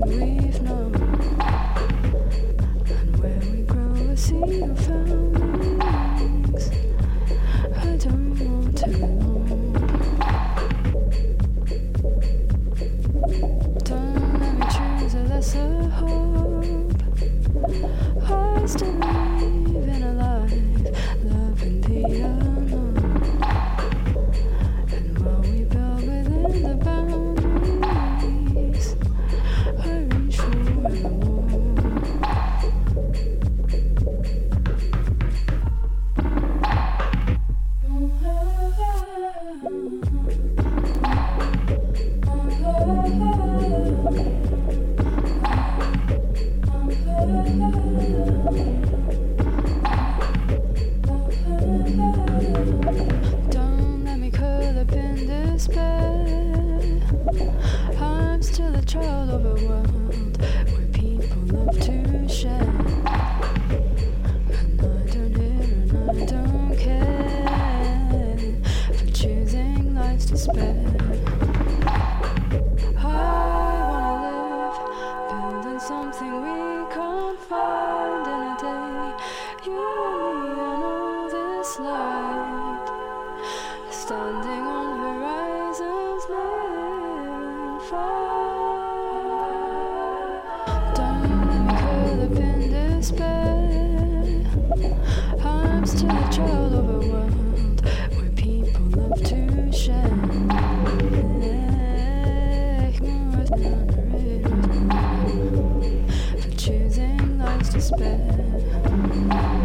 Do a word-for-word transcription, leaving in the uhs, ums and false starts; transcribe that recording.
we've known, and where we grow a seed of foundlings. I don't want to belong. Don't let me choose a lesser hope. I still believe in a life, love in the unknown. And while we build within the boundaries, I reach for the wall. Don't let me curl up in despair. I'm still a child of a world where people love to share. And I don't hear and I don't care for choosing life's despair. I wanna live, building something we can't find in a day. You and me and all this light, standing on horizons near and far. Don't let me curl up in despair. I'm still a child of a world where people love to share. For choosing life's despair.